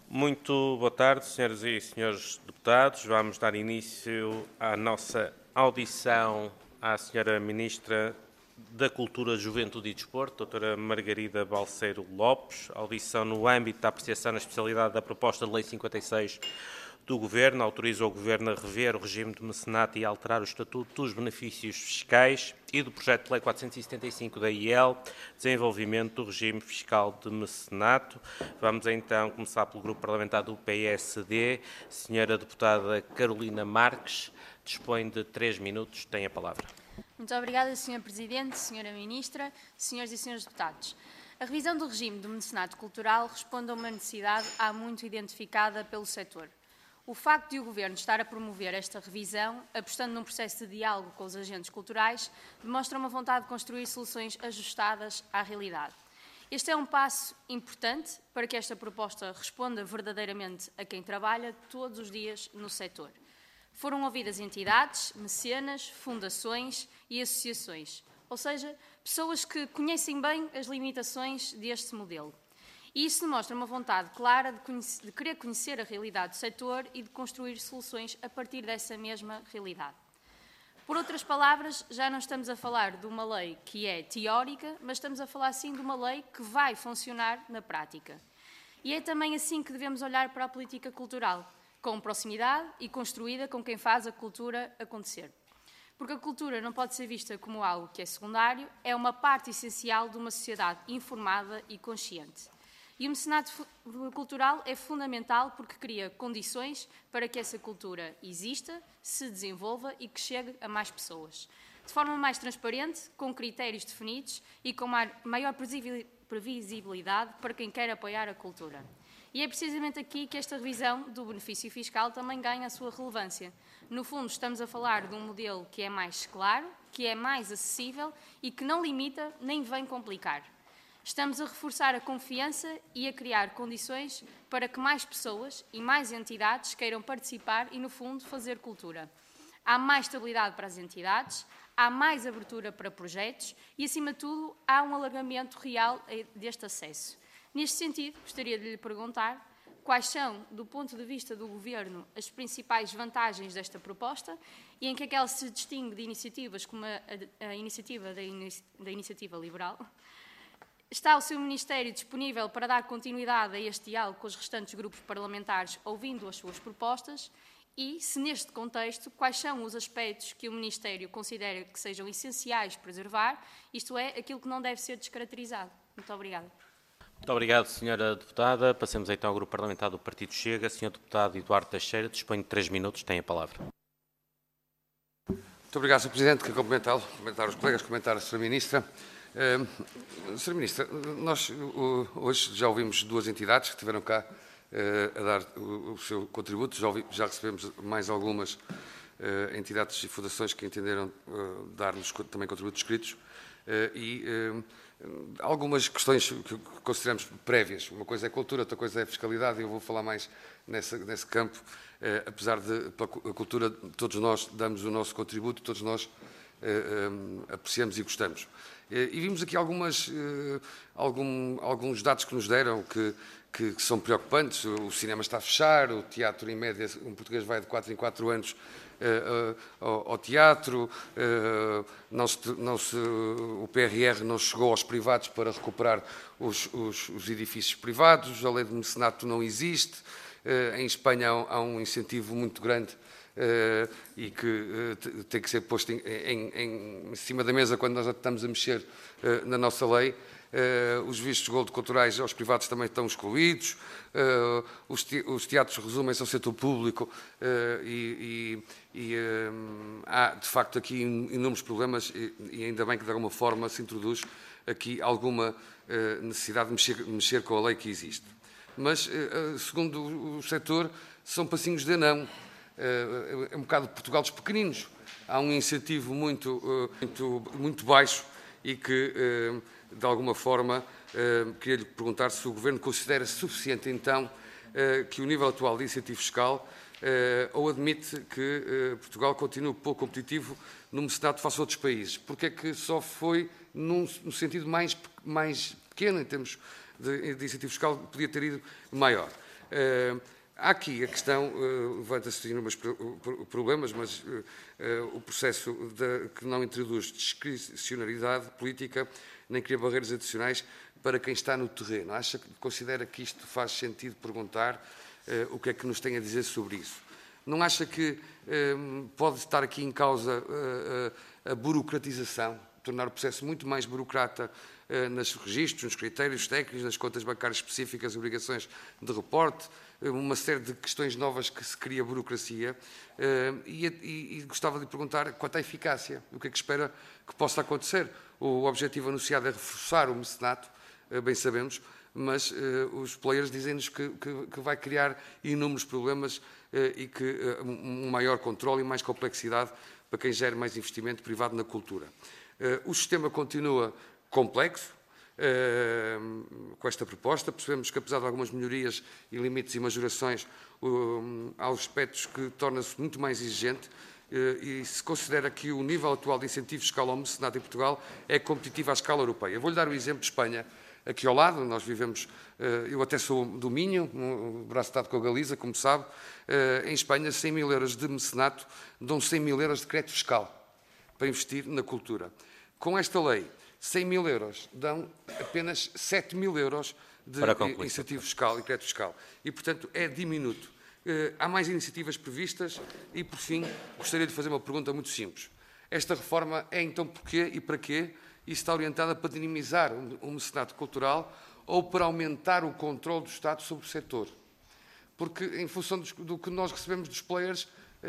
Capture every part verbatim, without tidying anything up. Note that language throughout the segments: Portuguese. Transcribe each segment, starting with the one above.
Muito boa tarde, senhoras e senhores deputados. Vamos dar início à nossa audição à senhora Ministra da Cultura, Juventude e Desporto, doutora Margarida Balseiro Lopes. Audição no âmbito da apreciação na especialidade da proposta de Lei cinquenta e seis do Governo, autoriza o Governo a rever o regime de mecenato e alterar o Estatuto dos Benefícios Fiscais e do Projeto de Lei quatrocentos e setenta e cinco da I E L, desenvolvimento do regime fiscal de mecenato. Vamos então começar pelo Grupo Parlamentar do P S D. Senhora Deputada Carolina Marques, dispõe de três minutos, tem a palavra. Muito obrigada, senhor Presidente, senhora Ministra, senhoras e senhores deputados. A revisão do regime do mecenato cultural responde a uma necessidade há muito identificada pelo setor. O facto de o Governo estar a promover esta revisão, apostando num processo de diálogo com os agentes culturais, demonstra uma vontade de construir soluções ajustadas à realidade. Este é um passo importante para que esta proposta responda verdadeiramente a quem trabalha todos os dias no setor. Foram ouvidas entidades, mecenas, fundações e associações, ou seja, pessoas que conhecem bem as limitações deste modelo. E isso demonstra uma vontade clara de, conhecer, de querer conhecer a realidade do setor e de construir soluções a partir dessa mesma realidade. Por outras palavras, já não estamos a falar de uma lei que é teórica, mas estamos a falar sim de uma lei que vai funcionar na prática. E é também assim que devemos olhar para a política cultural, com proximidade e construída com quem faz a cultura acontecer. Porque a cultura não pode ser vista como algo que é secundário, é uma parte essencial de uma sociedade informada e consciente. E o mecenato cultural é fundamental porque cria condições para que essa cultura exista, se desenvolva e que chegue a mais pessoas. De forma mais transparente, com critérios definidos e com maior previsibilidade para quem quer apoiar a cultura. E é precisamente aqui que esta revisão do benefício fiscal também ganha a sua relevância. No fundo, estamos a falar de um modelo que é mais claro, que é mais acessível e que não limita nem vem complicar. Estamos a reforçar a confiança e a criar condições para que mais pessoas e mais entidades queiram participar e, no fundo, fazer cultura. Há mais estabilidade para as entidades, há mais abertura para projetos e, acima de tudo, há um alargamento real deste acesso. Neste sentido, gostaria de lhe perguntar quais são, do ponto de vista do Governo, as principais vantagens desta proposta e em que é que ela se distingue de iniciativas como a, a, a iniciativa da, inici, da Iniciativa Liberal. Está o seu Ministério disponível para dar continuidade a este diálogo com os restantes grupos parlamentares, ouvindo as suas propostas? E, se neste contexto, quais são os aspectos que o Ministério considera que sejam essenciais preservar, isto é, aquilo que não deve ser descaracterizado? Muito obrigada. Muito obrigado, senhora Deputada. Passemos então ao Grupo Parlamentar do Partido Chega. senhor Deputado Eduardo Teixeira, dispõe de três minutos, tem a palavra. Muito obrigado, senhor Presidente. Quero cumprimentar, cumprimentar os colegas, cumprimentar a senhora Ministra. Uh, senhora Ministra, nós uh, hoje já ouvimos duas entidades que estiveram cá uh, a dar o, o seu contributo, já, ouvi, já recebemos mais algumas uh, entidades e fundações que entenderam uh, dar-nos também contributos escritos uh, e uh, algumas questões que consideramos prévias. Uma coisa é cultura, outra coisa é fiscalidade, e eu vou falar mais nessa, nesse campo, uh, apesar de, para a cultura, todos nós damos o nosso contributo, todos nós uh, um, apreciamos e gostamos. E vimos aqui algumas, algum, alguns dados que nos deram que, que, que são preocupantes. O cinema está a fechar, o teatro, em média, um português vai de quatro em quatro anos uh, uh, ao, ao teatro, uh, não se, não se, o P R R não chegou aos privados para recuperar os, os, os edifícios privados, a lei de mecenato não existe, uh, em Espanha há, há um incentivo muito grande Uh, e que uh, tem que ser posto em, em, em cima da mesa quando nós estamos a mexer uh, na nossa lei. Uh, os vistos gold culturais aos privados também estão excluídos, uh, os, te os teatros resumem-se ao setor público uh, e, e, e uh, há, de facto, aqui inúmeros problemas e, e ainda bem que, de alguma forma, se introduz aqui alguma uh, necessidade de mexer, mexer com a lei que existe. Mas, uh, segundo o setor, são passinhos de anão. É um bocado de Portugal dos pequeninos. Há um incentivo muito, muito, muito baixo e que, de alguma forma, queria lhe perguntar se o Governo considera suficiente, então, que o nível atual de incentivo fiscal ou admite que Portugal continue pouco competitivo no mecenato face a outros países. Porque é que só foi num, no sentido mais, mais pequeno, em termos de, de incentivo fiscal, podia ter ido maior. Há aqui a questão, levanta-se inúmeros problemas, mas o processo de, que não introduz discricionariedade política nem cria barreiras adicionais para quem está no terreno. Acha, considera que isto faz sentido perguntar o que é que nos tem a dizer sobre isso? Não acha que pode estar aqui em causa a burocratização, tornar o processo muito mais burocrata nos registros, nos critérios técnicos, nas contas bancárias específicas, obrigações de reporte, uma série de questões novas que se cria burocracia, e, e, e gostava de perguntar quanto à eficácia, o que é que espera que possa acontecer. O objetivo anunciado é reforçar o mecenato, bem sabemos, mas os players dizem-nos que, que, que vai criar inúmeros problemas e que um maior controle e mais complexidade para quem gere mais investimento privado na cultura. O sistema continua complexo com esta proposta. Percebemos que, apesar de algumas melhorias e limites e majorações, há aspectos que torna-se muito mais exigente e se considera que o nível atual de incentivo fiscal ao mecenato em Portugal é competitivo à escala europeia. Vou-lhe dar o exemplo de Espanha. Aqui ao lado, nós vivemos, eu até sou do Minho, um braço dado com a Galiza, como sabe, em Espanha cem mil euros de mecenato dão cem mil euros de crédito fiscal para investir na cultura. Com esta lei, cem mil euros dão apenas sete mil euros de incentivo fiscal e crédito fiscal. E, portanto, é diminuto. Há mais iniciativas previstas e, por fim, gostaria de fazer uma pergunta muito simples. Esta reforma é, então, porquê e para quê? E está orientada para dinamizar o mecenato cultural ou para aumentar o controle do Estado sobre o setor? Porque, em função do que nós recebemos dos players,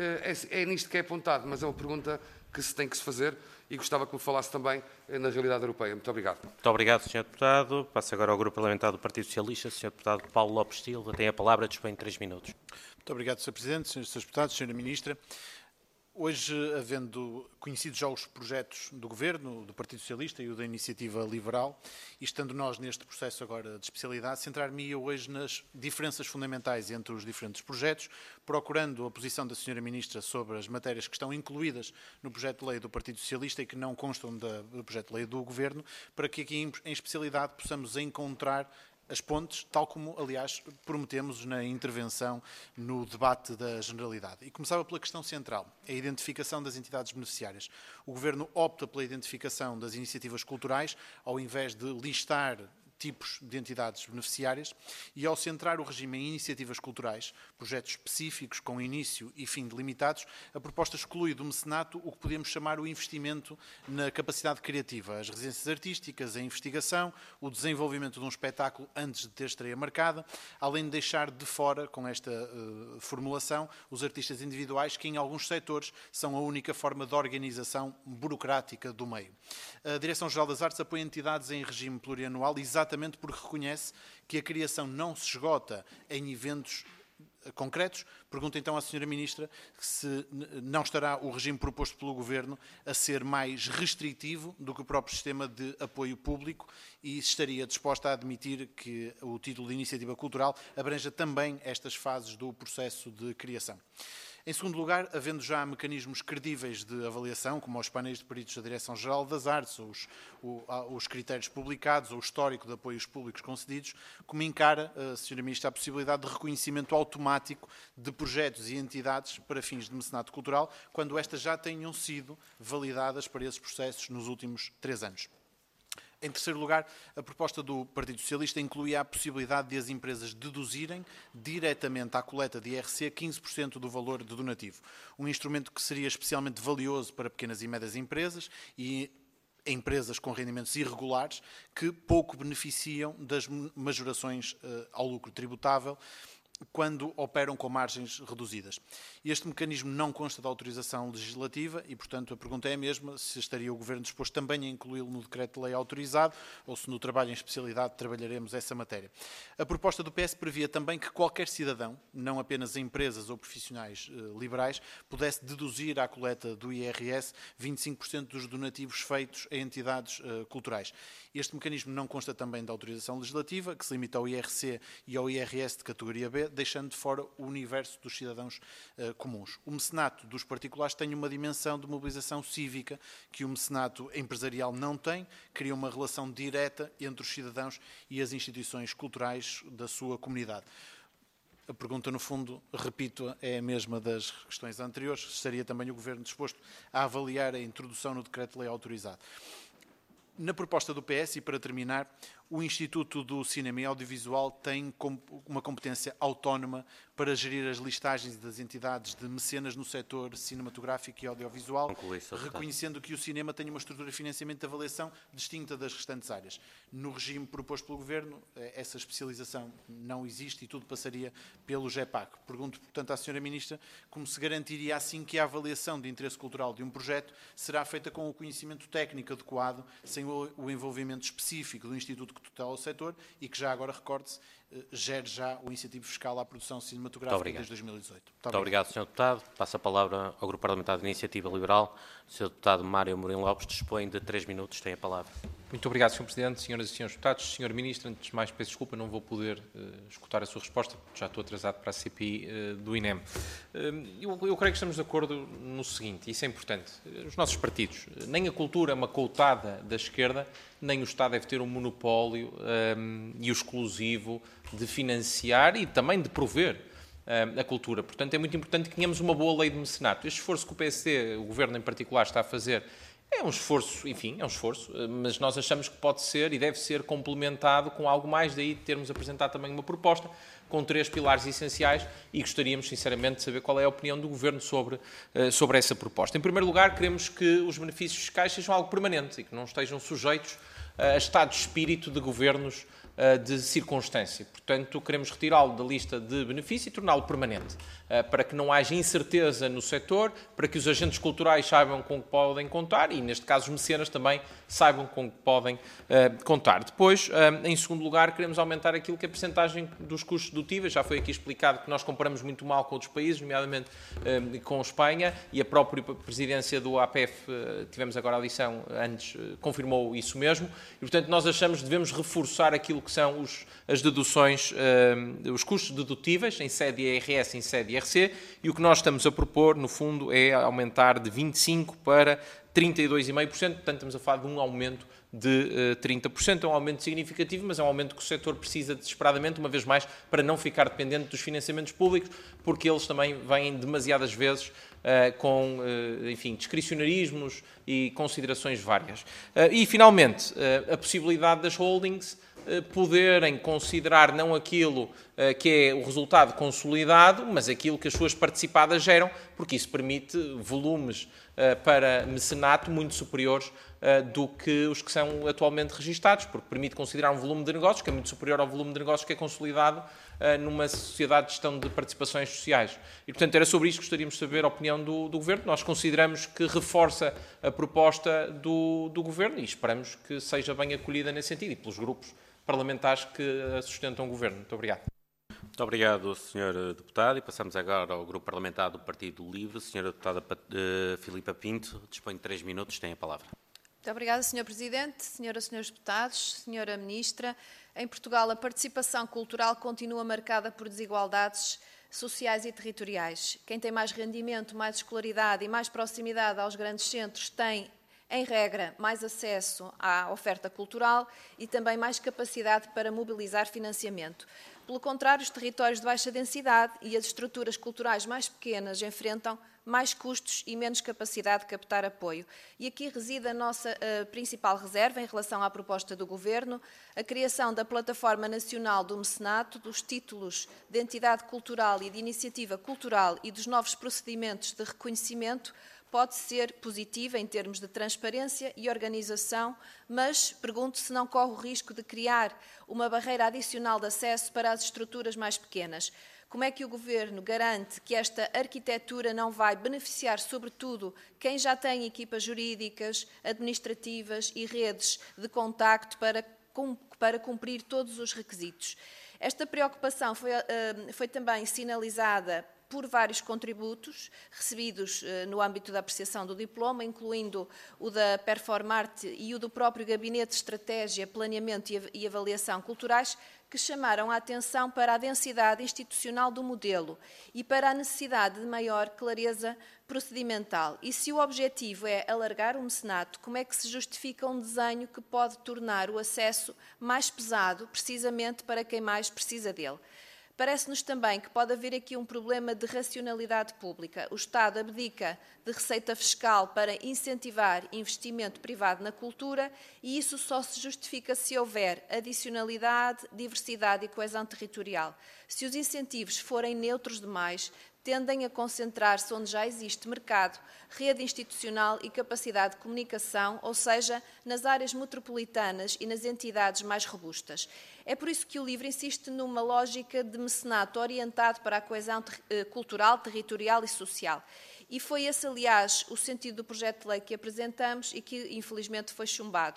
é nisto que é apontado, mas é uma pergunta que se tem que se fazer e gostava que me falasse também na realidade europeia. Muito obrigado. Muito obrigado, senhor Deputado. Passo agora ao Grupo Parlamentar do Partido Socialista. senhor Deputado Paulo Lopes Silva tem a palavra, dispõe de três minutos. Muito obrigado, senhor Presidente, senhores Deputados, senhora Ministra. Hoje, havendo conhecido já os projetos do Governo, do Partido Socialista e o da Iniciativa Liberal, e estando nós neste processo agora de especialidade, centrar-me hoje nas diferenças fundamentais entre os diferentes projetos, procurando a posição da senhora Ministra sobre as matérias que estão incluídas no projeto de lei do Partido Socialista e que não constam do projeto de lei do Governo, para que aqui em especialidade possamos encontrar as pontes, tal como, aliás, prometemos na intervenção no debate da Generalidade. E começava pela questão central, a identificação das entidades beneficiárias. O Governo opta pela identificação das iniciativas culturais, ao invés de listar tipos de entidades beneficiárias, e ao centrar o regime em iniciativas culturais, projetos específicos com início e fim delimitados, a proposta exclui do mecenato o que podemos chamar o investimento na capacidade criativa, as residências artísticas, a investigação, o desenvolvimento de um espetáculo antes de ter estreia marcada, além de deixar de fora, com esta uh, formulação, os artistas individuais, que em alguns setores são a única forma de organização burocrática do meio. A Direção-Geral das Artes apoia entidades em regime plurianual exatamente Exatamente porque reconhece que a criação não se esgota em eventos concretos. Pergunto então à senhora Ministra se não estará o regime proposto pelo Governo a ser mais restritivo do que o próprio sistema de apoio público e se estaria disposta a admitir que o título de iniciativa cultural abranja também estas fases do processo de criação. Em segundo lugar, havendo já mecanismos credíveis de avaliação, como os painéis de peritos da Direção-Geral das Artes, os, os critérios publicados, ou o histórico de apoios públicos concedidos, como encara a senhora Ministra a possibilidade de reconhecimento automático de projetos e entidades para fins de mecenato cultural, quando estas já tenham sido validadas para esses processos nos últimos três anos. Em terceiro lugar, a proposta do Partido Socialista incluía a possibilidade de as empresas deduzirem diretamente à coleta de I R C quinze por cento do valor de donativo. Um instrumento que seria especialmente valioso para pequenas e médias empresas e empresas com rendimentos irregulares que pouco beneficiam das majorações uh, ao lucro tributável quando operam com margens reduzidas. Este mecanismo não consta de autorização legislativa e, portanto, a pergunta é a mesma se estaria o Governo disposto também a incluí-lo no decreto de lei autorizado ou se no trabalho em especialidade trabalharemos essa matéria. A proposta do P S previa também que qualquer cidadão, não apenas empresas ou profissionais eh, liberais, pudesse deduzir à coleta do I R S vinte e cinco por cento dos donativos feitos a entidades eh, culturais. Este mecanismo não consta também de autorização legislativa, que se limita ao I R C e ao I R S de categoria B, deixando de fora o universo dos cidadãos uh, comuns. O mecenato dos particulares tem uma dimensão de mobilização cívica que o mecenato empresarial não tem, cria uma relação direta entre os cidadãos e as instituições culturais da sua comunidade. A pergunta, no fundo, repito, é a mesma das questões anteriores. Estaria também o Governo disposto a avaliar a introdução no Decreto-Lei autorizado? Na proposta do P S, e para terminar, o Instituto do Cinema e Audiovisual tem uma competência autónoma para gerir as listagens das entidades de mecenas no setor cinematográfico e audiovisual, reconhecendo que o cinema tem uma estrutura de financiamento de avaliação distinta das restantes áreas. No regime proposto pelo Governo, essa especialização não existe e tudo passaria pelo GEPAC. Pergunto, portanto, à senhora Ministra como se garantiria assim que a avaliação de interesse cultural de um projeto será feita com o conhecimento técnico adequado, sem o envolvimento específico do Instituto que tutela o setor e que já agora, recorde-se, gere já o incentivo fiscal à produção cinematográfica desde dois mil e dezoito. Muito, Muito obrigado, senhor Deputado. Passo a palavra ao Grupo Parlamentar de Iniciativa Liberal. O senhor Deputado Mário Amorim Lopes dispõe de três minutos. Tem a palavra. Muito obrigado, senhor Presidente, senhoras e senhores deputados. senhor Ministro, antes de mais peço desculpa, não vou poder uh, escutar a sua resposta, porque já estou atrasado para a C P I uh, do I N E M. Uh, eu, eu creio que estamos de acordo no seguinte, e isso é importante. Os nossos partidos, nem a cultura é uma coutada da esquerda, nem o Estado deve ter um monopólio um, e o exclusivo de financiar e também de prover um, a cultura. Portanto, é muito importante que tenhamos uma boa lei de mecenato. Este esforço que o P S D, o Governo em particular, está a fazer é um esforço, enfim, é um esforço, mas nós achamos que pode ser e deve ser complementado com algo mais, daí de termos apresentado também uma proposta com três pilares essenciais e gostaríamos, sinceramente, de saber qual é a opinião do Governo sobre, sobre essa proposta. Em primeiro lugar, queremos que os benefícios fiscais sejam algo permanente e que não estejam sujeitos a estado de espírito de governos de circunstância. Portanto, queremos retirá-lo da lista de benefícios e torná-lo permanente, para que não haja incerteza no setor, para que os agentes culturais saibam com que podem contar e, neste caso, os mecenas também saibam com que podem uh, contar. Depois, uh, em segundo lugar, queremos aumentar aquilo que é a percentagem dos custos dedutíveis. Já foi aqui explicado que nós comparamos muito mal com outros países, nomeadamente uh, com Espanha, e a própria presidência do A P F, uh, tivemos agora a audição antes, uh, confirmou isso mesmo. E, portanto, nós achamos que devemos reforçar aquilo que são os, as deduções, uh, os custos dedutíveis em sede I R S e em sede I R C, e o que nós estamos a propor, no fundo, é aumentar de vinte e cinco por cento para trinta e dois vírgula cinco por cento, portanto estamos a falar de um aumento de uh, trinta por cento, é um aumento significativo, mas é um aumento que o setor precisa desesperadamente, uma vez mais, para não ficar dependente dos financiamentos públicos, porque eles também vêm demasiadas vezes uh, com, uh, enfim, discricionarismos e considerações várias. Uh, e, finalmente, uh, a possibilidade das holdings poderem considerar não aquilo uh, que é o resultado consolidado, mas aquilo que as suas participadas geram, porque isso permite volumes uh, para mecenato muito superiores uh, do que os que são atualmente registados, porque permite considerar um volume de negócios que é muito superior ao volume de negócios que é consolidado uh, numa sociedade de gestão de participações sociais. E, portanto, era sobre isso que gostaríamos de saber a opinião do, do Governo. Nós consideramos que reforça a proposta do, do Governo e esperamos que seja bem acolhida nesse sentido e pelos grupos parlamentares que sustentam o Governo. Muito obrigado. Muito obrigado, senhor Deputado. E passamos agora ao Grupo Parlamentar do Partido Livre. senhora Deputada uh, Filipa Pinto, dispõe de três minutos, tem a palavra. Muito obrigada, senhor Presidente, senhoras e senhores deputados, senhora Ministra. Em Portugal, a participação cultural continua marcada por desigualdades sociais e territoriais. Quem tem mais rendimento, mais escolaridade e mais proximidade aos grandes centros tem, em regra, mais acesso à oferta cultural e também mais capacidade para mobilizar financiamento. Pelo contrário, os territórios de baixa densidade e as estruturas culturais mais pequenas enfrentam mais custos e menos capacidade de captar apoio. E aqui reside a nossa uh, principal reserva em relação à proposta do Governo, a criação da Plataforma Nacional do Mecenato, dos títulos de entidade cultural e de iniciativa cultural e dos novos procedimentos de reconhecimento pode ser positiva em termos de transparência e organização, mas pergunto se não corre o risco de criar uma barreira adicional de acesso para as estruturas mais pequenas. Como é que o Governo garante que esta arquitetura não vai beneficiar, sobretudo, quem já tem equipas jurídicas, administrativas e redes de contacto para, para cumprir todos os requisitos? Esta preocupação foi, foi também sinalizada por vários contributos recebidos eh, no âmbito da apreciação do diploma, incluindo o da Performarte e o do próprio Gabinete de Estratégia, Planeamento e Avaliação Culturais, que chamaram a atenção para a densidade institucional do modelo e para a necessidade de maior clareza procedimental. E se o objetivo é alargar o mecenato, como é que se justifica um desenho que pode tornar o acesso mais pesado, precisamente para quem mais precisa dele? Parece-nos também que pode haver aqui um problema de racionalidade pública. O Estado abdica de receita fiscal para incentivar investimento privado na cultura e isso só se justifica se houver adicionalidade, diversidade e coesão territorial. Se os incentivos forem neutros demais, tendem a concentrar-se onde já existe mercado, rede institucional e capacidade de comunicação, ou seja, nas áreas metropolitanas e nas entidades mais robustas. É por isso que o livro insiste numa lógica de mecenato orientado para a coesão ter- cultural, territorial e social. E foi esse, aliás, o sentido do projeto de lei que apresentamos e que, infelizmente, foi chumbado.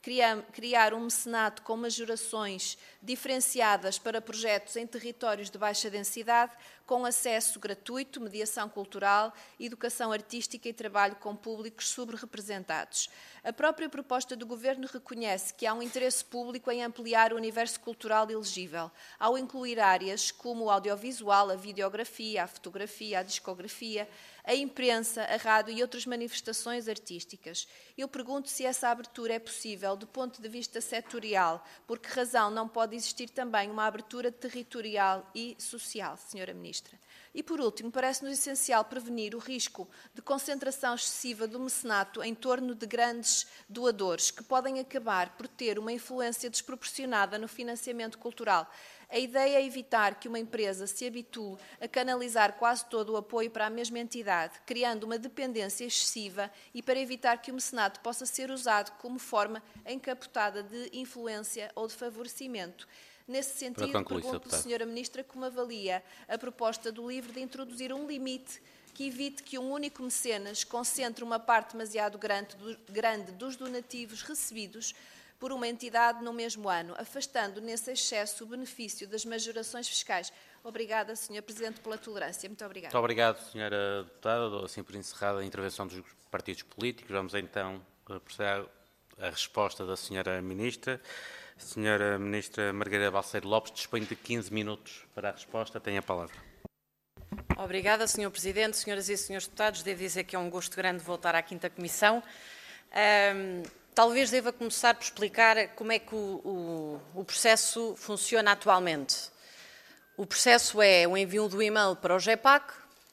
Criar um mecenato com majorações diferenciadas para projetos em territórios de baixa densidade, com acesso gratuito, mediação cultural, educação artística e trabalho com públicos subrepresentados. A própria proposta do Governo reconhece que há um interesse público em ampliar o universo cultural elegível, ao incluir áreas como o audiovisual, a videografia, a fotografia, a discografia, a imprensa, a rádio e outras manifestações artísticas. Eu pergunto se essa abertura é possível do ponto de vista setorial, por que razão não pode existir também uma abertura territorial e social, senhora Ministra? E, por último, parece-nos essencial prevenir o risco de concentração excessiva do mecenato em torno de grandes doadores, que podem acabar por ter uma influência desproporcionada no financiamento cultural. A ideia é evitar que uma empresa se habitue a canalizar quase todo o apoio para a mesma entidade, criando uma dependência excessiva e para evitar que o mecenato possa ser usado como forma encapotada de influência ou de favorecimento. Nesse sentido, pergunto, senhora Ministra, como avalia a proposta do livro de introduzir um limite que evite que um único mecenas concentre uma parte demasiado grande, grande dos donativos recebidos por uma entidade no mesmo ano, afastando nesse excesso o benefício das majorações fiscais. Obrigada, senhor Presidente, pela tolerância. Muito obrigada. Muito obrigado, senhora Deputada. Dou assim por encerrada a intervenção dos partidos políticos. Vamos então proceder à resposta da senhora Ministra. Senhora Ministra Margarida Balseiro Lopes dispõe de quinze minutos para a resposta. Tem a palavra. Obrigada, senhor Presidente. Senhoras e senhores deputados, devo dizer que é um gosto grande voltar à quinta Comissão. Um, talvez deva começar por explicar como é que o, o, o processo funciona atualmente. O processo é o envio do e-mail para o GEPAC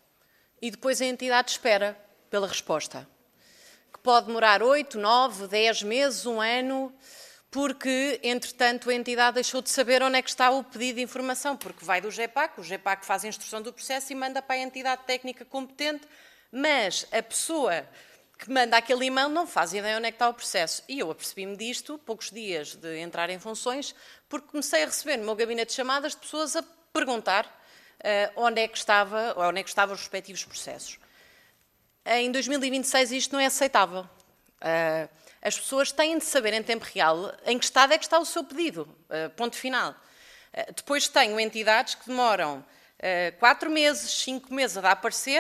e depois a entidade espera pela resposta, que pode demorar oito, nove, dez meses, um ano, porque, entretanto, a entidade deixou de saber onde é que está o pedido de informação, porque vai do GEPAC, o GEPAC faz a instrução do processo e manda para a entidade técnica competente, mas a pessoa que manda aquele e-mail não faz ideia onde é que está o processo. E eu apercebi-me disto, poucos dias de entrar em funções, porque comecei a receber no meu gabinete de chamadas de pessoas a perguntar uh, onde é que estava, ou onde é que estavam os respectivos processos. Em dois mil e vinte e seis isto não é aceitável. Uh, As pessoas têm de saber em tempo real em que estado é que está o seu pedido, uh, ponto final. Uh, depois tenho entidades que demoram uh, quatro meses, cinco meses a dar parecer,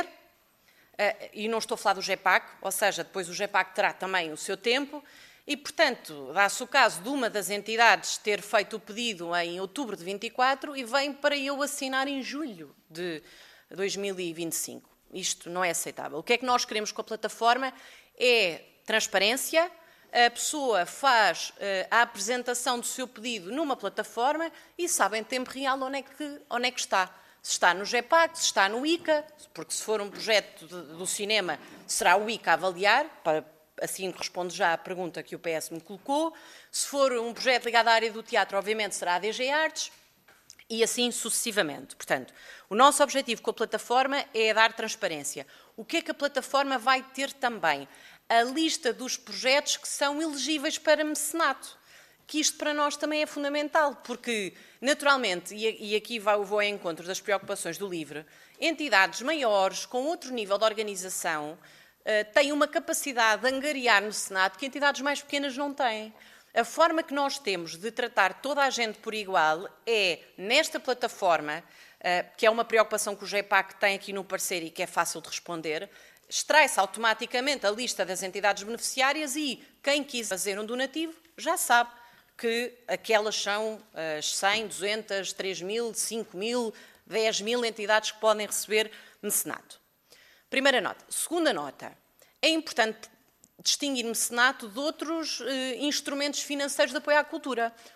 uh, e não estou a falar do GEPAC, ou seja, depois o GEPAC terá também o seu tempo, e, portanto, dá-se o caso de uma das entidades ter feito o pedido em outubro de vinte e quatro e vem para eu assinar em julho de dois mil e vinte e cinco. Isto não é aceitável. O que é que nós queremos com a plataforma é transparência. A pessoa faz uh, a apresentação do seu pedido numa plataforma e sabe em tempo real onde é que, onde é que está. Se está no GEPAC, se está no I C A, porque se for um projeto de, do cinema, será o I C A a avaliar, para, assim respondo já à pergunta que o P S me colocou. Se for um projeto ligado à área do teatro, obviamente será a D G Artes, e assim sucessivamente. Portanto, o nosso objetivo com a plataforma é dar transparência. O que é que a plataforma vai ter também? A lista dos projetos que são elegíveis para mecenato, que isto para nós também é fundamental, porque, naturalmente, e aqui vou ao encontro das preocupações do LIVRE, entidades maiores, com outro nível de organização, têm uma capacidade de angariar mecenato que entidades mais pequenas não têm. A forma que nós temos de tratar toda a gente por igual é, nesta plataforma, que é uma preocupação que o GEPAC tem aqui no parecer e que é fácil de responder, extrai-se automaticamente a lista das entidades beneficiárias e quem quis fazer um donativo já sabe que aquelas são as cem, duzentas, três mil, cinco mil, dez mil entidades que podem receber mecenato. Primeira nota. Segunda nota. É importante distinguir mecenato de outros eh, instrumentos financeiros de apoio à cultura.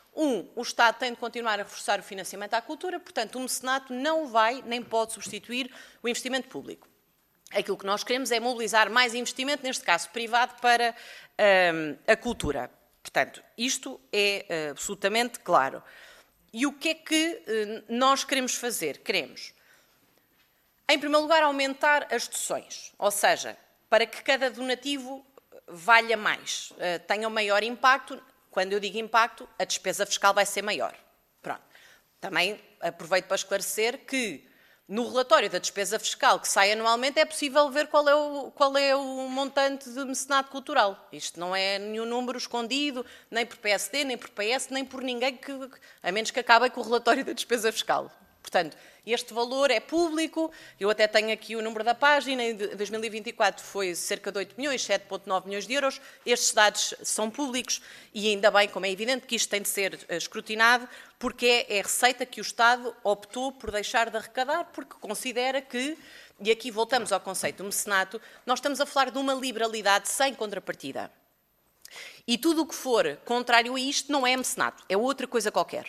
Um, o Estado tem de continuar a reforçar o financiamento à cultura, portanto, o mecenato não vai nem pode substituir o investimento público. Aquilo que nós queremos é mobilizar mais investimento, neste caso privado, para hum, a cultura. Portanto, isto é uh, absolutamente claro. E o que é que uh, nós queremos fazer? Queremos, em primeiro lugar, aumentar as doações, ou seja, para que cada donativo valha mais, uh, tenha um maior impacto. Quando eu digo impacto, a despesa fiscal vai ser maior. Pronto. Também aproveito para esclarecer que no relatório da despesa fiscal que sai anualmente é possível ver qual é o, qual é o montante de mecenato cultural. Isto não é nenhum número escondido, nem por P S D, nem por P S, nem por ninguém, que, a menos que acabe com o relatório da despesa fiscal. Portanto, este valor é público, eu até tenho aqui o número da página, em dois mil e vinte e quatro foi cerca de oito milhões, sete vírgula nove milhões de euros, estes dados são públicos e ainda bem, como é evidente, que isto tem de ser escrutinado, porque é, é a receita que o Estado optou por deixar de arrecadar, porque considera que, e aqui voltamos ao conceito do mecenato, nós estamos a falar de uma liberalidade sem contrapartida. E tudo o que for contrário a isto não é mecenato, é outra coisa qualquer.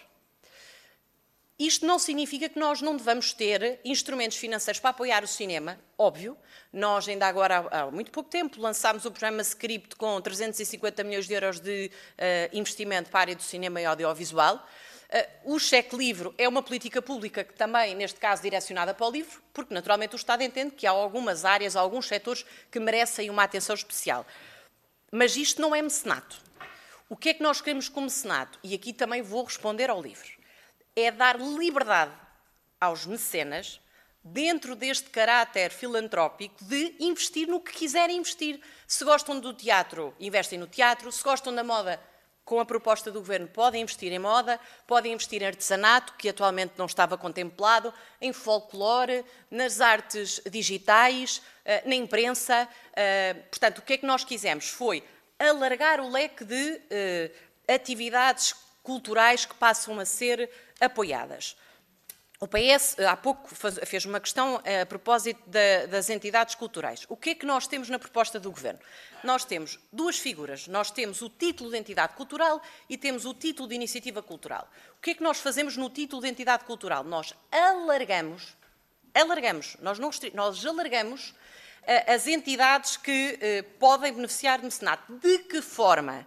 Isto não significa que nós não devamos ter instrumentos financeiros para apoiar o cinema, óbvio. Nós ainda agora, há muito pouco tempo, lançámos o programa Script com trezentos e cinquenta milhões de euros de uh, investimento para a área do cinema e audiovisual. Uh, o cheque livre é uma política pública que também, neste caso, direcionada para o livro, porque naturalmente o Estado entende que há algumas áreas, alguns setores que merecem uma atenção especial. Mas isto não é mecenato. O que é que nós queremos com mecenato? E aqui também vou responder ao livro. É dar liberdade aos mecenas, dentro deste caráter filantrópico, de investir no que quiserem investir. Se gostam do teatro, investem no teatro. Se gostam da moda, com a proposta do Governo, podem investir em moda, podem investir em artesanato, que atualmente não estava contemplado, em folclore, nas artes digitais, na imprensa. Portanto, o que é que nós quisemos? Foi alargar o leque de atividades culturais que passam a ser apoiadas. O P S, há pouco, fez uma questão a propósito das entidades culturais. O que é que nós temos na proposta do Governo? Nós temos duas figuras. Nós temos o título de entidade cultural e temos o título de iniciativa cultural. O que é que nós fazemos no título de entidade cultural? Nós alargamos, alargamos, nós, não, nós alargamos as entidades que eh, podem beneficiar de mecenato. De que forma?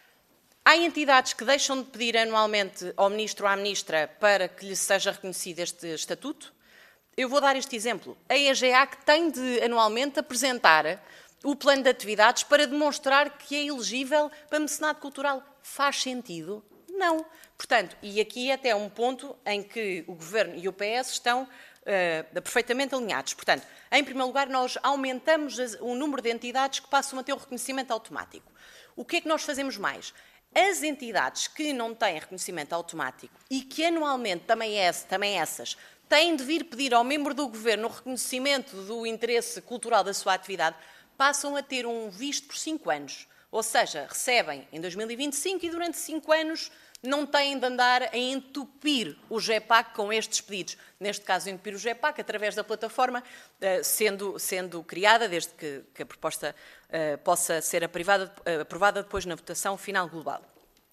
Há entidades que deixam de pedir anualmente ao Ministro ou à Ministra para que lhe seja reconhecido este estatuto. Eu vou dar este exemplo. A E G A que tem de anualmente apresentar o plano de atividades para demonstrar que é elegível para mecenato cultural. Faz sentido? Não. Portanto, e aqui até um ponto em que o Governo e o P S estão uh, perfeitamente alinhados. Portanto, em primeiro lugar, nós aumentamos o número de entidades que passam a ter o reconhecimento automático. O que é que nós fazemos mais? As entidades que não têm reconhecimento automático e que anualmente também, é, também essas têm de vir pedir ao membro do Governo o reconhecimento do interesse cultural da sua atividade, passam a ter um visto por cinco anos. Ou seja, recebem em dois mil e vinte e cinco e durante cinco anos não têm de andar a entupir o G E P A C com estes pedidos. Neste caso, entupir o G E P A C através da plataforma, sendo, sendo criada, desde que, que a proposta uh, possa ser aprovada, uh, aprovada depois na votação final global.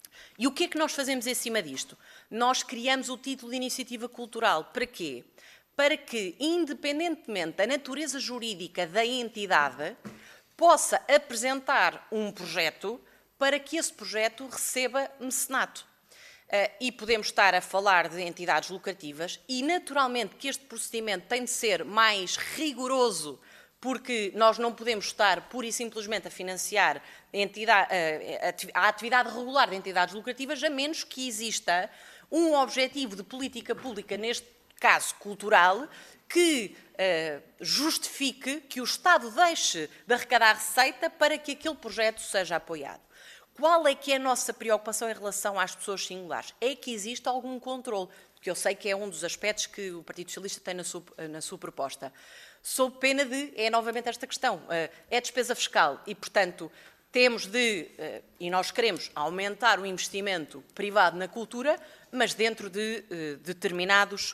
E o que é que nós fazemos em cima disto? Nós criamos o título de iniciativa cultural. Para quê? Para que, independentemente da natureza jurídica da entidade, possa apresentar um projeto para que esse projeto receba mecenato. Uh, e podemos estar a falar de entidades lucrativas e, naturalmente, que este procedimento tem de ser mais rigoroso, porque nós não podemos estar, pura e simplesmente, a financiar a, entidade, uh, a atividade regular de entidades lucrativas, a menos que exista um objetivo de política pública, neste caso cultural, que uh, justifique que o Estado deixe de arrecadar receita para que aquele projeto seja apoiado. Qual é que é a nossa preocupação em relação às pessoas singulares? É que existe algum controle, que eu sei que é um dos aspectos que o Partido Socialista tem na sua, na sua proposta. Sob pena de, é novamente esta questão, é despesa fiscal e, portanto, temos de, e nós queremos, aumentar o investimento privado na cultura, mas dentro de determinados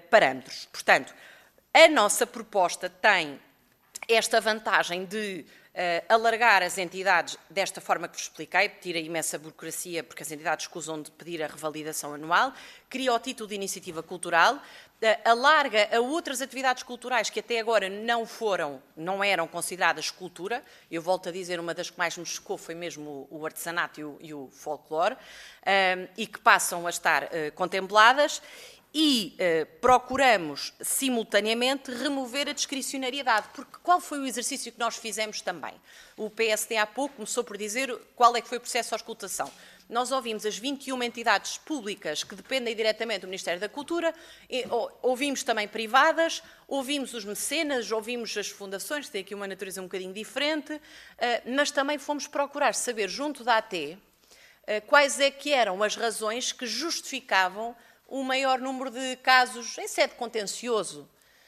parâmetros. Portanto, a nossa proposta tem esta vantagem de alargar as entidades desta forma que vos expliquei, tira imensa burocracia, porque as entidades escusam de pedir a revalidação anual, cria o título de iniciativa cultural, alarga a outras atividades culturais que até agora não foram, não eram consideradas cultura. Eu volto a dizer, uma das que mais me chocou foi mesmo o artesanato e o, e o folclore, um, e que passam a estar uh, contempladas, e uh, procuramos, simultaneamente, remover a discricionariedade, porque qual foi o exercício que nós fizemos também? O P S D há pouco começou por dizer qual é que foi o processo de auscultação. Nós ouvimos as vinte e uma entidades públicas que dependem diretamente do Ministério da Cultura, ouvimos também privadas, ouvimos os mecenas, ouvimos as fundações, que têm aqui uma natureza um bocadinho diferente, mas também fomos procurar saber, junto da A T, quais é que eram as razões que justificavam o maior número de casos em sede contencioso.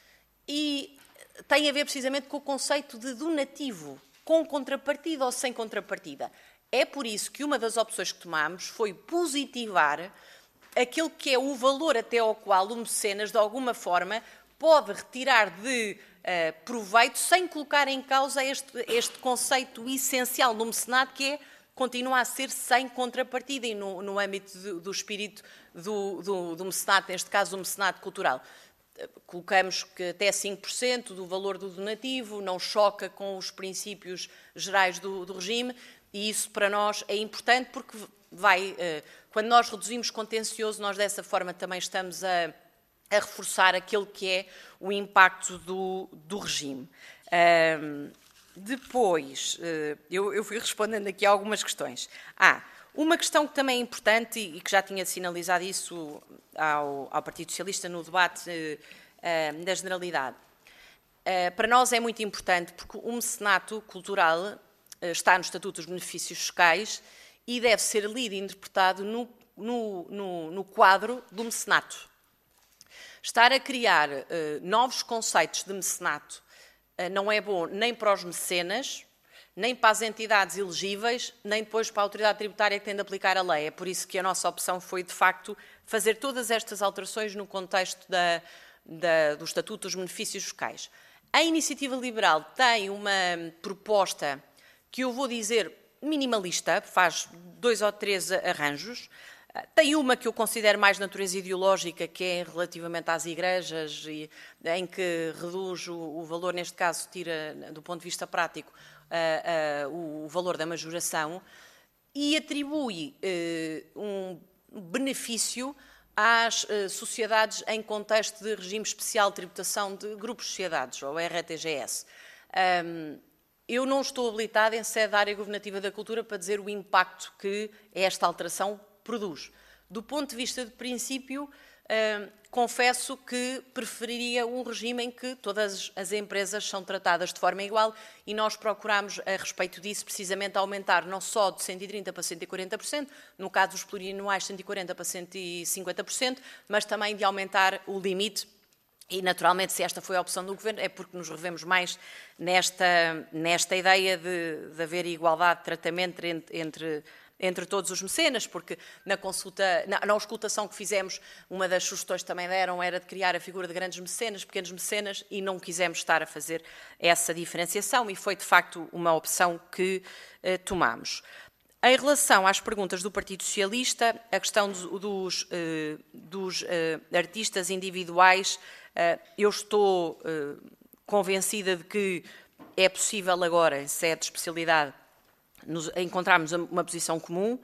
E tem a ver precisamente com o conceito de donativo, com contrapartida ou sem contrapartida. É por isso que uma das opções que tomámos foi positivar aquele que é o valor até ao qual o mecenas, de alguma forma, pode retirar de uh, proveito sem colocar em causa este, este conceito essencial do mecenato, que é, continua a ser sem contrapartida, e no, no âmbito do, do espírito do, do, do mecenato, neste caso o mecenato cultural. Colocamos que até cinco por cento do valor do donativo não choca com os princípios gerais do, do regime, e isso para nós é importante porque vai, quando nós reduzimos contencioso, nós dessa forma também estamos a, a reforçar aquele que é o impacto do, do regime. Um, depois, eu, eu fui respondendo aqui a algumas questões. Ah, uma questão que também é importante e que já tinha sinalizado isso ao, ao Partido Socialista no debate uh, da Generalidade. Uh, para nós é muito importante porque o mecenato cultural uh, está no Estatuto dos Benefícios Fiscais e deve ser lido e interpretado no, no, no, no quadro do mecenato. Estar a criar uh, novos conceitos de mecenato uh, não é bom nem para os mecenas, nem para as entidades elegíveis, nem depois para a autoridade tributária que tem de aplicar a lei. É por isso que a nossa opção foi, de facto, fazer todas estas alterações no contexto da, da, do Estatuto dos Benefícios Fiscais. A Iniciativa Liberal tem uma proposta que eu vou dizer minimalista, faz dois ou três arranjos. Tem uma que eu considero mais natureza ideológica, que é relativamente às igrejas, e, em que reduz o, o valor, neste caso, tira, do ponto de vista prático, Uh, uh, o valor da majoração, e atribui uh, um benefício às uh, sociedades em contexto de regime especial de tributação de grupos de sociedades, ou R T G S. Um, eu não estou habilitada em sede da área governativa da cultura para dizer o impacto que esta alteração produz. Do ponto de vista de princípio, uh, confesso que preferiria um regime em que todas as empresas são tratadas de forma igual, e nós procuramos, a respeito disso, precisamente aumentar não só de cento e trinta por cento para cento e quarenta por cento, no caso dos plurianuais cento e quarenta por cento para cento e cinquenta por cento, mas também de aumentar o limite. E, naturalmente, se esta foi a opção do Governo, é porque nos revemos mais nesta, nesta ideia de, de haver igualdade de tratamento entre, entre entre todos os mecenas, porque na consulta, na, na auscultação que fizemos, uma das sugestões que também deram era de criar a figura de grandes mecenas, pequenos mecenas, e não quisemos estar a fazer essa diferenciação, e foi de facto uma opção que eh, tomámos. Em relação às perguntas do Partido Socialista, a questão dos, dos, eh, dos eh, artistas individuais, eh, eu estou eh, convencida de que é possível agora, em sede de especialidade, nos encontrarmos uma posição comum.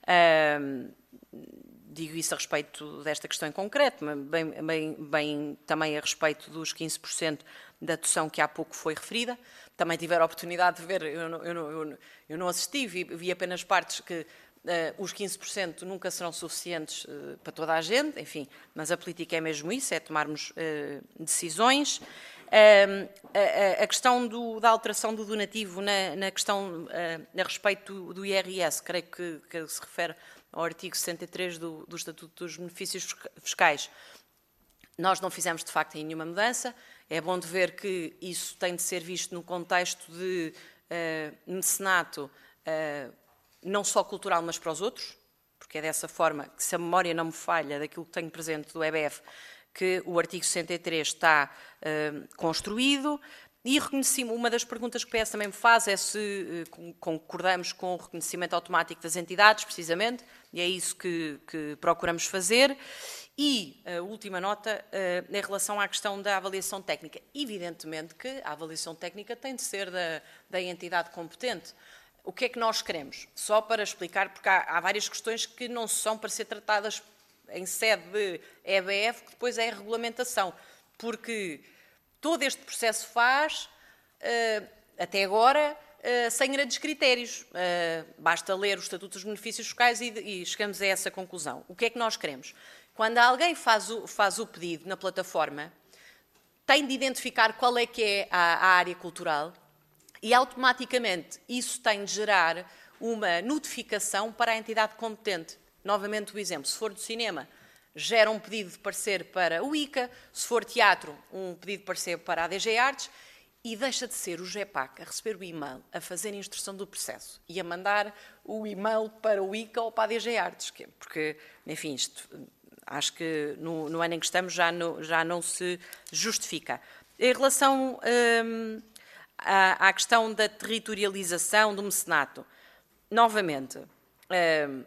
Uh, digo isso a respeito desta questão em concreto, mas bem, bem, bem também a respeito dos quinze por cento da dotação que há pouco foi referida. Também tiveram a oportunidade de ver, eu não, eu não, eu não, eu não assisti, vi, vi apenas partes que uh, os quinze por cento nunca serão suficientes uh, para toda a gente, enfim, mas a política é mesmo isso, é tomarmos uh, decisões. Uh, a, a questão do, da alteração do donativo na, na questão uh, a respeito do, do I R S, creio que, que se refere ao artigo sessenta e três do, do Estatuto dos Benefícios Fiscais. Nós não fizemos, de facto, nenhuma mudança. É bom de ver que isso tem de ser visto no contexto de uh, mecenato, uh, não só cultural, mas para os outros, porque é dessa forma que, se a memória não me falha daquilo que tenho presente do E B F, que o artigo sessenta e três está uh, construído. E uma das perguntas que o P S também me faz é se concordamos com o reconhecimento automático das entidades, precisamente, e é isso que, que procuramos fazer. E a última nota, em relação à questão da avaliação técnica. Evidentemente que a avaliação técnica tem de ser da, da entidade competente. O que é que nós queremos? Só para explicar, porque há, há várias questões que não são para ser tratadas em sede de E B F, que depois é a regulamentação. Porque todo este processo faz, até agora, sem grandes critérios. Basta ler o Estatuto dos Benefícios Fiscais e, e chegamos a essa conclusão. O que é que nós queremos? Quando alguém faz o, faz o pedido na plataforma, tem de identificar qual é que é a, a área cultural e, automaticamente, isso tem de gerar uma notificação para a entidade competente. Novamente o exemplo, se for do cinema, gera um pedido de parecer para o I C A, se for teatro, um pedido de parecer para a D G Artes, e deixa de ser o GEPAC a receber o e-mail, a fazer a instrução do processo e a mandar o e-mail para o I C A ou para a D G Artes, porque, enfim, isto acho que no, no ano em que estamos já, no, já não se justifica. Em relação hum, à, à questão da territorialização do mecenato, novamente, hum,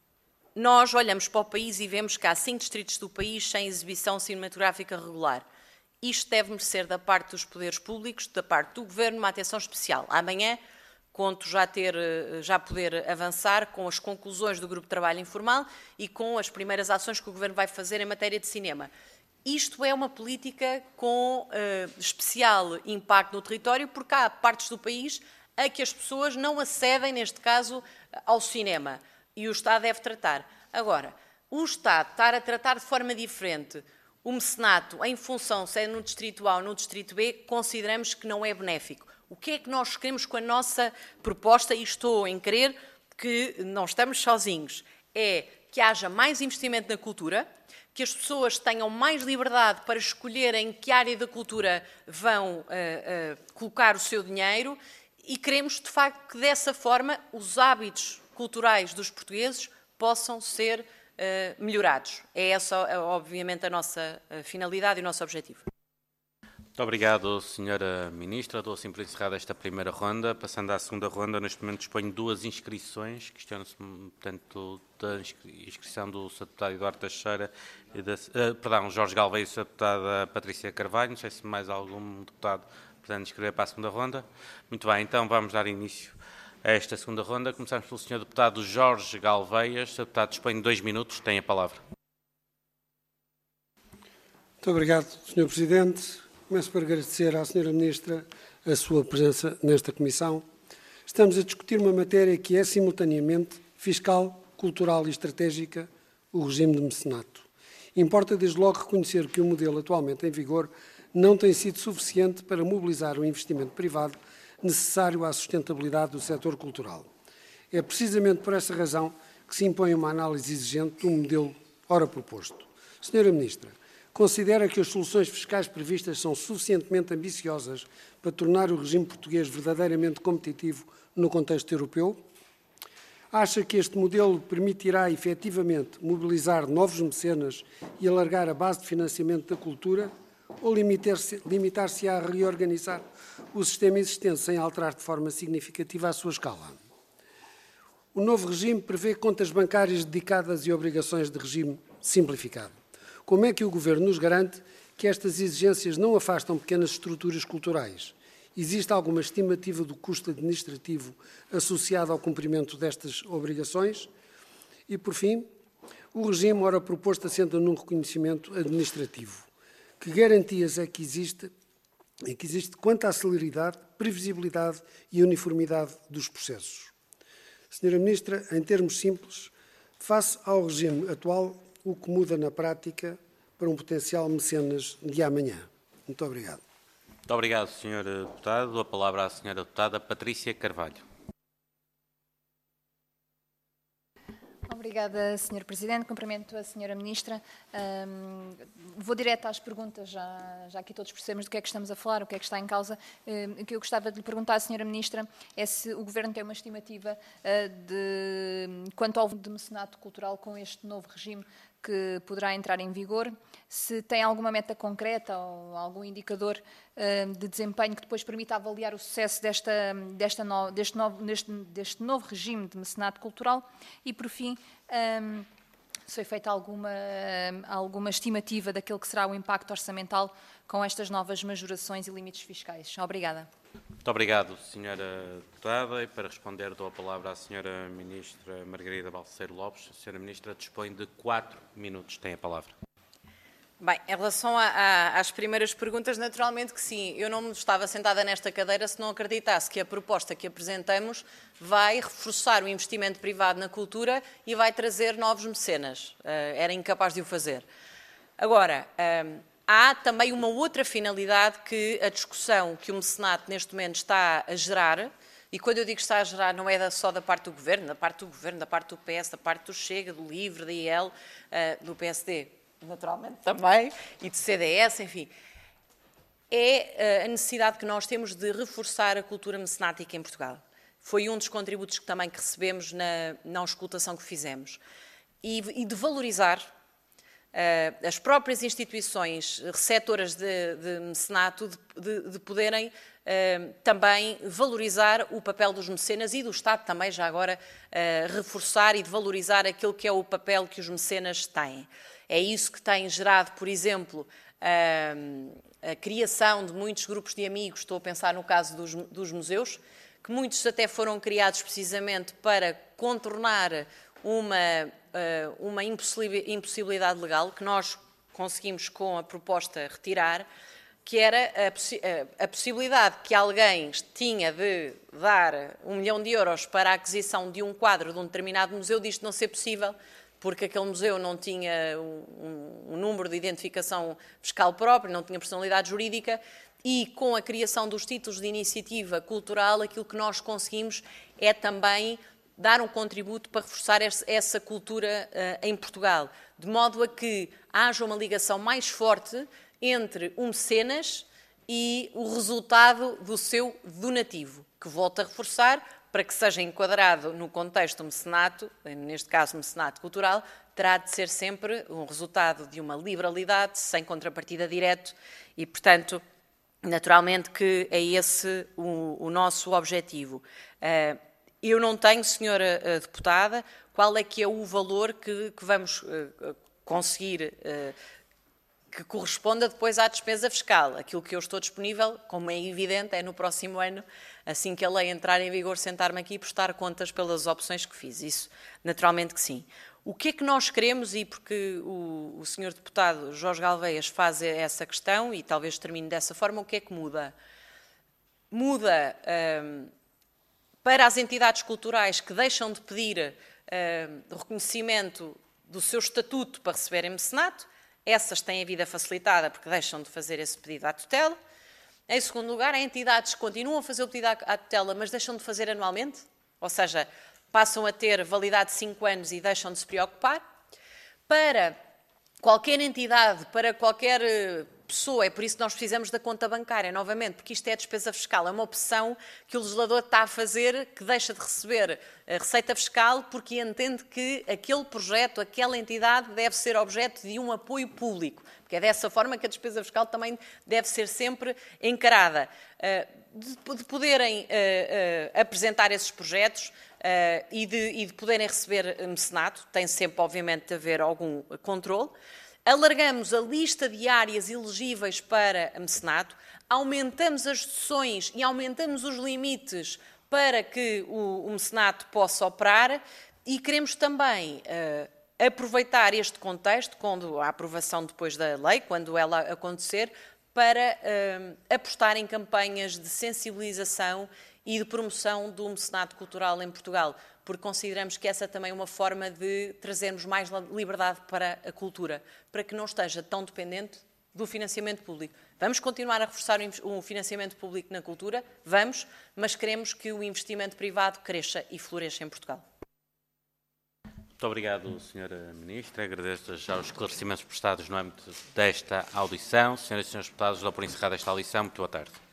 nós olhamos para o país e vemos que há cinco distritos do país sem exibição cinematográfica regular. Isto deve merecer da parte dos poderes públicos, da parte do Governo, uma atenção especial. Amanhã conto já, ter, já poder avançar com as conclusões do Grupo de Trabalho Informal e com as primeiras ações que o Governo vai fazer em matéria de cinema. Isto é uma política com uh, especial impacto no território, porque há partes do país a que as pessoas não acedem, neste caso, ao cinema. E o Estado deve tratar. Agora, o Estado estar a tratar de forma diferente o mecenato em função se é no Distrito A ou no Distrito B, consideramos que não é benéfico. O que é que nós queremos com a nossa proposta, e estou em crer que não estamos sozinhos, é que haja mais investimento na cultura, que as pessoas tenham mais liberdade para escolherem em que área da cultura vão uh, uh, colocar o seu dinheiro, e queremos, de facto, que dessa forma os hábitos culturais dos portugueses possam ser uh, melhorados. É essa, obviamente, a nossa uh, finalidade e o nosso objetivo. Muito obrigado, senhora Ministra. Dou assim por encerrada esta primeira ronda. Passando à segunda ronda, neste momento disponho duas inscrições. Questiono-se, portanto, da inscrição do senhor Deputado Eduardo Teixeira e da, uh, perdão, Jorge Galvez e da senhora Deputada Patrícia Carvalho. Não sei se mais algum deputado pretende inscrever para a segunda ronda. Muito bem, então vamos dar início a esta segunda ronda. Começamos pelo senhor Deputado Jorge Galveias. O senhor Deputado dispõe de dois minutos. Tem a palavra. Muito obrigado, senhor Presidente. Começo por agradecer à senhora Ministra a sua presença nesta Comissão. Estamos a discutir uma matéria que é, simultaneamente, fiscal, cultural e estratégica, o regime de mecenato. Importa, desde logo, reconhecer que o modelo atualmente em vigor não tem sido suficiente para mobilizar o investimento privado necessário à sustentabilidade do setor cultural. É precisamente por essa razão que se impõe uma análise exigente do modelo ora proposto. senhora Ministra, considera que as soluções fiscais previstas são suficientemente ambiciosas para tornar o regime português verdadeiramente competitivo no contexto europeu? Acha que este modelo permitirá efetivamente mobilizar novos mecenas e alargar a base de financiamento da cultura, ou limitar-se, limitar-se-á a reorganizar o sistema existente sem alterar de forma significativa a sua escala? O novo regime prevê contas bancárias dedicadas e obrigações de regime simplificado. Como é que o Governo nos garante que estas exigências não afastam pequenas estruturas culturais? Existe alguma estimativa do custo administrativo associado ao cumprimento destas obrigações? E, por fim, o regime, ora proposto, assenta num reconhecimento administrativo. Que garantias é que existe, é que existe quanto à celeridade, previsibilidade e uniformidade dos processos? senhora Ministra, em termos simples, face ao regime atual, o que muda na prática para um potencial mecenas de amanhã? Muito obrigado. Muito obrigado, senhor Deputado. Dou a palavra à senhora Deputada Patrícia Carvalho. Obrigada, senhor Presidente. Cumprimento a senhora Ministra. Um, vou direto às perguntas, já, já aqui todos percebemos do que é que estamos a falar, o que é que está em causa. Um, o que eu gostava de lhe perguntar à senhora Ministra é se o Governo tem uma estimativa uh, de quanto ao de mecenato cultural com este novo regime que poderá entrar em vigor, se tem alguma meta concreta ou algum indicador uh, de desempenho que depois permita avaliar o sucesso desta, desta no, deste, novo, deste, deste novo regime de mecenato cultural e, por fim, um, se foi feita alguma, alguma estimativa daquilo que será o impacto orçamental com estas novas majorações e limites fiscais. Obrigada. Muito obrigado, senhora Deputada. E para responder, dou a palavra à senhora Ministra Margarida Balseiro Lopes. A senhora Ministra dispõe de quatro minutos. Tem a palavra. Bem, em relação a, a, às primeiras perguntas, naturalmente que sim. Eu não estava sentada nesta cadeira se não acreditasse que a proposta que apresentamos vai reforçar o investimento privado na cultura e vai trazer novos mecenas. Uh, era incapaz de o fazer. Agora, uh, há também uma outra finalidade que a discussão que o mecenato neste momento está a gerar, e quando eu digo que está a gerar não é só da parte do Governo, da parte do Governo, da parte do P S, da parte do Chega, do LIVRE, da I L, uh, do P S D, naturalmente também, e de C D S, enfim, é a necessidade que nós temos de reforçar a cultura mecenática em Portugal. Foi um dos contributos que também que recebemos na, na auscultação que fizemos. E, e de valorizar uh, as próprias instituições receptoras de, de mecenato, de, de, de poderem uh, também valorizar o papel dos mecenas e do Estado também, já agora, uh, reforçar e de valorizar aquilo que é o papel que os mecenas têm. É isso que tem gerado, por exemplo, a, a criação de muitos grupos de amigos, estou a pensar no caso dos, dos museus, que muitos até foram criados precisamente para contornar uma, uma impossibilidade legal, que nós conseguimos com a proposta retirar, que era a, possi a possibilidade que alguém tinha de dar um milhão de euros para a aquisição de um quadro de um determinado museu, disto não ser possível, porque aquele museu não tinha um, um número de identificação fiscal próprio, não tinha personalidade jurídica, e com a criação dos títulos de iniciativa cultural, aquilo que nós conseguimos é também dar um contributo para reforçar essa cultura uh, em Portugal, de modo a que haja uma ligação mais forte entre o mecenas e o resultado do seu donativo, que volto a reforçar, para que seja enquadrado no contexto mecenato, neste caso mecenato cultural, terá de ser sempre um resultado de uma liberalidade, sem contrapartida direto e, portanto, naturalmente que é esse o, o nosso objetivo. Uh, eu não tenho, senhora uh, Deputada, qual é que é o valor que, que vamos uh, conseguir uh, que corresponda depois à despesa fiscal. Aquilo que eu estou disponível, como é evidente, é no próximo ano, assim que a lei entrar em vigor, sentar-me aqui e prestar contas pelas opções que fiz. Isso, naturalmente que sim. O que é que nós queremos, e porque o, o senhor deputado Jorge Galveias faz essa questão, e talvez termine dessa forma, o que é que muda? Muda hum, para as entidades culturais que deixam de pedir hum, reconhecimento do seu estatuto para receberem mecenato. Essas têm a vida facilitada porque deixam de fazer esse pedido à tutela. Em segundo lugar, há entidades que continuam a fazer o pedido à tutela, mas deixam de fazer anualmente, ou seja, passam a ter validade de cinco anos e deixam de se preocupar. Para qualquer entidade, para qualquer pessoa, é por isso que nós precisamos da conta bancária, novamente, porque isto é despesa fiscal, é uma opção que o legislador está a fazer, que deixa de receber a receita fiscal porque entende que aquele projeto, aquela entidade deve ser objeto de um apoio público, porque é dessa forma que a despesa fiscal também deve ser sempre encarada. De poderem apresentar esses projetos e de poderem receber mecenato, tem sempre, obviamente, de haver algum controle. Alargamos a lista de áreas elegíveis para mecenato, aumentamos as sessões e aumentamos os limites para que o, o mecenato possa operar e queremos também uh, aproveitar este contexto, quando a aprovação depois da lei, quando ela acontecer, para uh, apostar em campanhas de sensibilização e de promoção do mecenato cultural em Portugal, porque consideramos que essa também é uma forma de trazermos mais liberdade para a cultura, para que não esteja tão dependente do financiamento público. Vamos continuar a reforçar o financiamento público na cultura? Vamos, mas queremos que o investimento privado cresça e floresça em Portugal. Muito obrigado, senhora Ministra. Agradeço já os esclarecimentos prestados no âmbito desta audição. Senhoras e senhores deputados, dou por encerrada esta audição. Muito boa tarde.